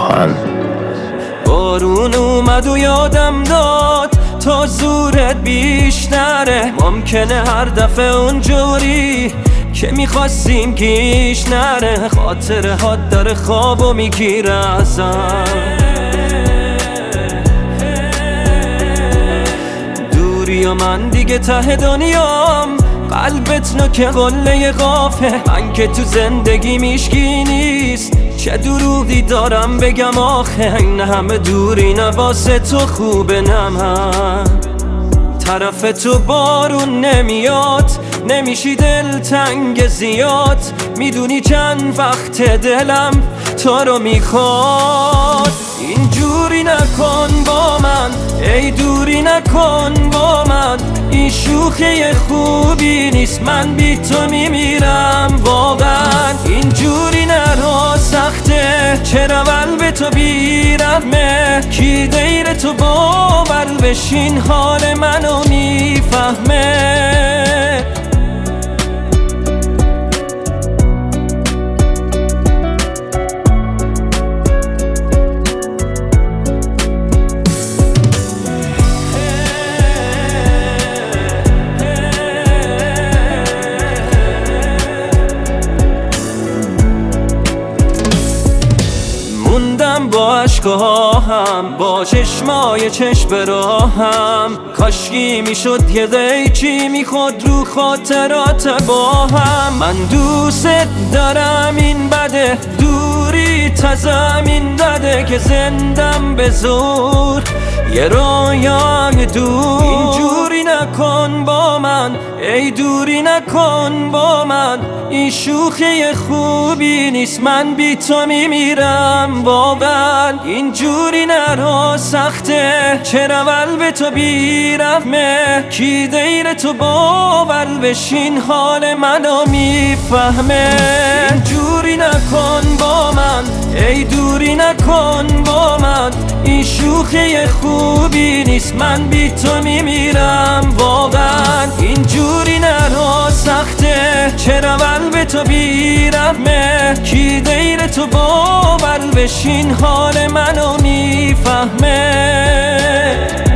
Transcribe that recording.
من. بارون اومد و یادم داد تا زورت بیشتره. ممکنه هر دفعه اونجوری که میخواستیم گیش نره. خاطره ها داره خواب و میگیره ازم. دوری و من دیگه ته دنیام، قلبت نوک قله قافه. من که تو زندگی میشکی نیست، چه دروغی دارم بگم آخه. این همه دوری نه واسه تو خوبه نه من. طرف تو بارون نمیاد، نمیشی دلتنگ زیاد. میدونی چند وقت دلم تو رو میخواد. اینجوری نکن با من، ای دوری نکن با من. این شوخی خوبی نیست، من بی تو میمیرم واقعا. اینجوری نرو سخته، چرا قلب تو بیرحمه. کی دیر تو باور بشین حال منو میفهمه. موندم با عشقاهم، با چشمای چشم راهم. کاشکی میشد یه قیچی میخود رو خاطرات با هم. من دوست دارم این بده، دوری تزمین داده که زندم به زور یه رویای دور. اینجوری نکن با من، ای دوری نکن با من. این شوخی خوبی نیست، من بی تو میمیرم واقعا. اینجوری نرو سخته، چرا قلب تو بیرحمه. کی دیر تو باور بشین حال منو میفهمه. اینجوری نکن با من، ای دوری نکن با من. این شوخی خوبی نیست، من بی تو میمیرم واقعا. اینجوری نرو سخته، چرا قلب تو بیرحمه. کی دیر تو باور بشین حال منو میفهمه.